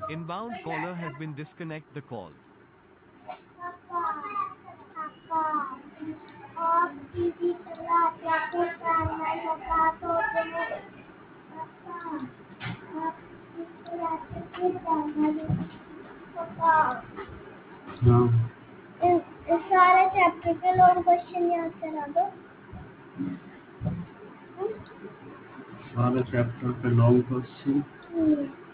Inbound caller has been disconnect the call. आप TV चलाते थे गाना लगा दो पापा आप टीवी चलाते थे गाना लगा हाँ इस सारे चैप्टर के लोग क्वेश्चन याद करा दो सारे चैप्टर पे लॉन्ग क्वेश्चन